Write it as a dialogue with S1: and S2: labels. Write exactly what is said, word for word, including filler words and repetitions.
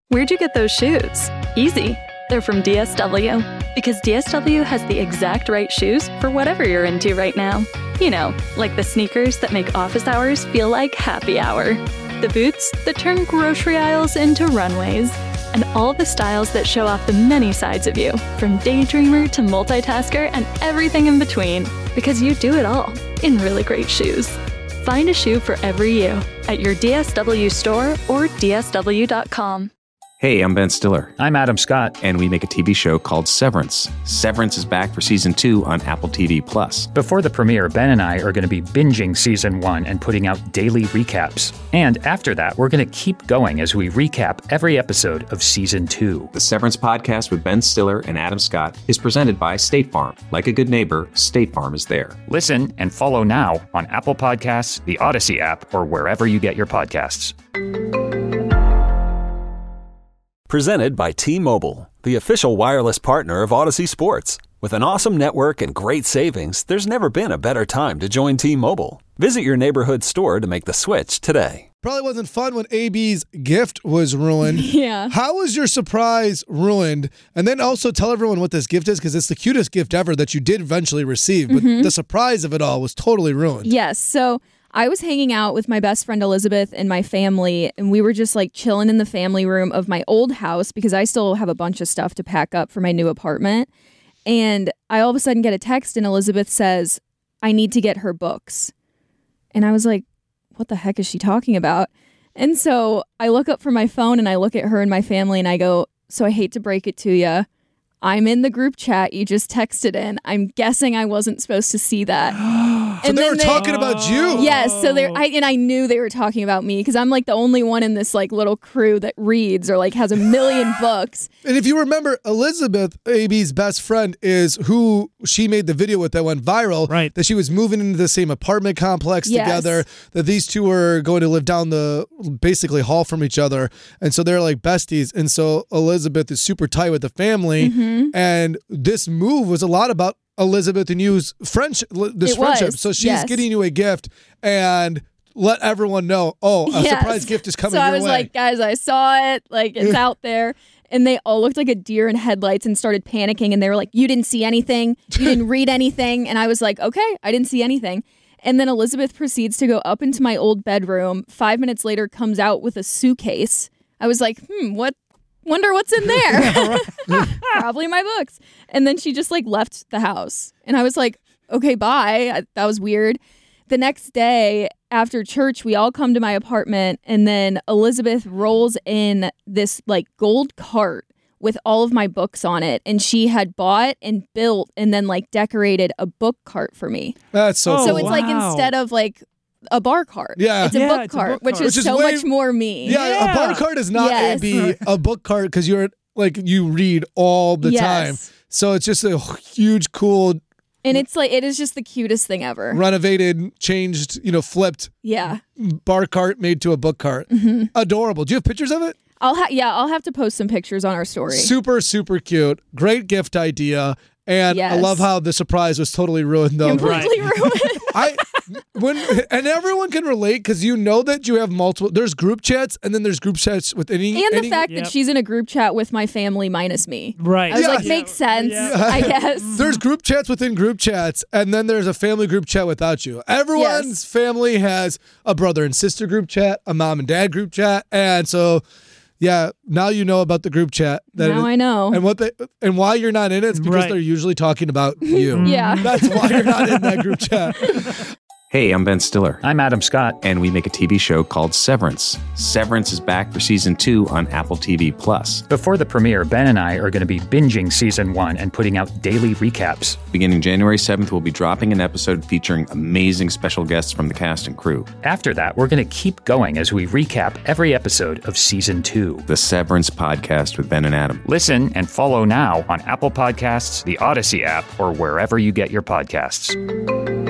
S1: Where'd you get those shoes? Easy. They're from D S W. Because D S W has the exact right shoes for whatever you're into right now. You know, like the sneakers that make office hours feel like happy hour. The boots that turn grocery aisles into runways. And all the styles that show off the many sides of you, from daydreamer to multitasker and everything in between. Because you do it all in really great shoes. Find a shoe for every you at your D S W store or D S W dot com.
S2: Hey, I'm Ben Stiller.
S3: I'm Adam Scott.
S2: And we make a T V show called Severance. Severance is back for season two on Apple T V Plus.
S3: Before the premiere, Ben and I are going to be binging season one and putting out daily recaps. And after that, we're going to keep going as we recap every episode of season two.
S2: The Severance podcast with Ben Stiller and Adam Scott is presented by State Farm. Like a good neighbor, State Farm is there.
S3: Listen and follow now on Apple Podcasts, the Odyssey app, or wherever you get your podcasts.
S4: Presented by T-Mobile, the official wireless partner of Odyssey Sports. With an awesome network and great savings, there's never been a better time to join T-Mobile. Visit your neighborhood store to make the switch today.
S5: Probably wasn't fun when A B's gift was ruined.
S6: Yeah.
S5: How was your surprise ruined? And then also tell everyone what this gift is, because it's the cutest gift ever that you did eventually receive. But
S6: Mm-hmm.
S5: the surprise of it all was totally ruined.
S6: Yes. So I was hanging out with my best friend Elizabeth and my family, and we were just like chilling in the family room of my old house because I still have a bunch of stuff to pack up for my new apartment. And I all of a sudden get a text, and Elizabeth says, I need to get her books. And I was like, what the heck is she talking about? And so I look up from my phone and I look at her and my family and I go, so I hate to break it to you. I'm in the group chat you just texted in. I'm guessing I wasn't supposed to see that.
S5: So
S6: and
S5: they
S6: then
S5: were talking about you.
S6: Yes, so they I and I knew they were talking about me because I'm like the only one in this like little crew that reads or like has a million books.
S5: And if you remember, Elizabeth, A B's best friend, is who she made the video with that went viral.
S7: Right.
S5: That she was moving into the same apartment complex
S6: Yes.
S5: together, that these two were going to live down the basically hall from each other. And so they're like besties. And so Elizabeth is super tight with the family.
S6: Mm-hmm.
S5: And this move was a lot about Elizabeth and you's friendship, this
S6: It
S5: friendship.
S6: was,
S5: So she's
S6: yes.
S5: getting you a gift and let everyone know, oh, a
S6: Yes.
S5: surprise gift is coming
S6: So
S5: your
S6: I was
S5: way.
S6: like, guys, I saw it. Like, it's out there. And they all looked like a deer in headlights and started panicking. And they were like, you didn't see anything. You didn't read anything. And I was like, okay, I didn't see anything. And then Elizabeth proceeds to go up into my old bedroom. Five minutes later, comes out with a suitcase. I was like, hmm, what? Wonder what's in there. Probably my books. And then she just like left the house. And I was like, okay, bye. I, that was weird. The next day after church, we all come to my apartment, and then Elizabeth rolls in this like gold cart with all of my books on it. And she had bought and built and then like decorated a book cart for me.
S5: That's so
S7: Oh,
S5: cool.
S6: So it's like
S7: wow.
S6: instead of like a bar cart.
S5: Yeah.
S6: It's a
S7: Yeah,
S6: book
S7: it's a
S6: cart,
S7: book
S6: which
S7: cart.
S6: is
S5: Which is
S6: so
S5: way-
S6: much more me.
S5: Yeah,
S7: Yeah.
S5: a bar cart is not
S6: Yes.
S5: A B. A book cart, because you're like you read all the
S6: Yes.
S5: time. So it's just a huge, cool,
S6: And it's like, it is just the cutest thing ever.
S5: renovated, changed, you know, flipped
S6: Yeah.
S5: bar cart made to a book cart.
S6: Mm-hmm.
S5: Adorable. Do you have pictures of it?
S6: I'll ha- yeah, I'll have to post some pictures on our story.
S5: Super, super cute. Great gift idea. And I
S6: Yes.
S5: love how the surprise was totally ruined, though.
S6: Completely ruined.
S5: I when and everyone can relate, because you know that you have multiple. There's group chats, and then there's group chats with any.
S6: And the
S5: any,
S6: fact
S7: Yep.
S6: that she's in a group chat with my family minus me.
S7: Right.
S6: I was
S5: Yeah.
S6: like, makes sense,
S7: Yeah.
S6: I guess.
S5: There's group chats within group chats, and then there's a family group chat without you. Everyone's
S6: Yes.
S5: family has a brother and sister group chat, a mom and dad group chat, and so yeah, now you know about the group chat. That
S6: Now
S5: it-
S6: I know.
S5: And what they and why you're not in it is because
S7: Right.
S5: they're usually talking about you.
S6: Yeah.
S5: That's why you're not in that group chat.
S2: Hey, I'm Ben Stiller.
S3: I'm Adam Scott.
S2: And we make a T V show called Severance. Severance is back for season two on Apple T V Plus.
S3: Before the premiere, Ben and I are going to be binging season one and putting out daily recaps.
S2: Beginning January seventh, we'll be dropping an episode featuring amazing special guests from the cast and crew.
S3: After that, we're going to keep going as we recap every episode of season two.
S2: The Severance podcast with Ben and Adam.
S3: Listen and follow now on Apple Podcasts, the Odyssey app, or wherever you get your podcasts.